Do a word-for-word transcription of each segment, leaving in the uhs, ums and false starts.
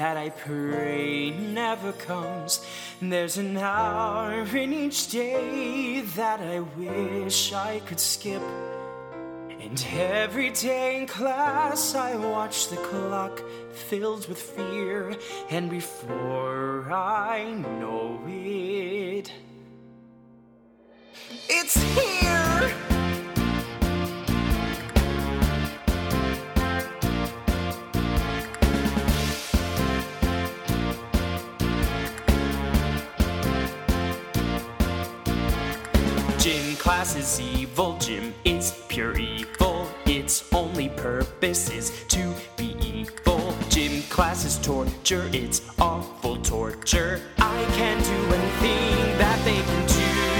that I pray never comes. There's an hour in each day that I wish I could skip. And every day in class I watch the clock filled with fear, and before I know it, it's here! Gym class is evil, gym is pure evil. Its only purpose is to be evil. Gym class is torture, it's awful torture. I can't do anything that they can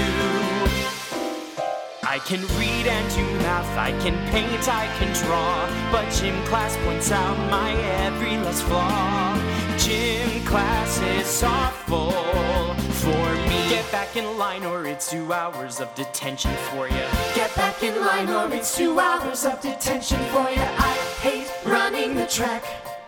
do. I can read and do math, I can paint, I can draw, but gym class points out my every less flaw. Gym class is awful for me. Get back in line or it's two hours of detention for you. Get back in line or it's two hours of detention for you. I hate running the track.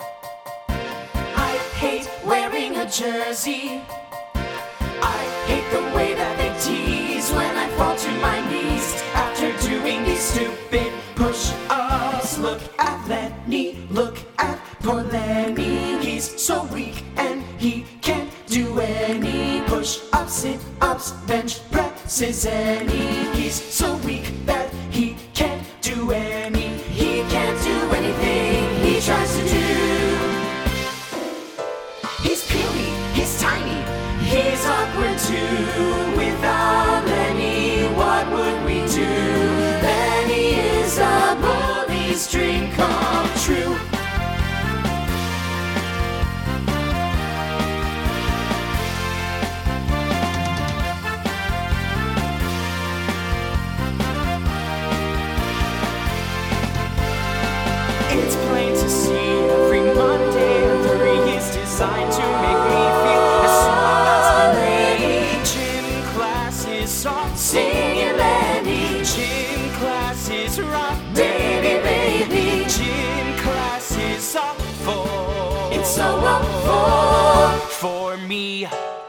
I hate wearing a jersey. I hate the way that they tease when I fall to my knees after doing these stupid push-ups. Look at Lenny, look at poor Lenny. He's so weak and he can't do any push-ups, sit-ups, bench presses any. He's so weak that he can't do any. He can't do anything he tries to do. He's puny, he's tiny, he's awkward too. Without Lenny, what would we do? Lenny is a bully's dream come true. It's plain to see every Monday at three is designed to make me feel as small as me. Gym class is soft, Singing Lenny, gym class is rock, baby, baby. gym class is awful. It's so awful for me.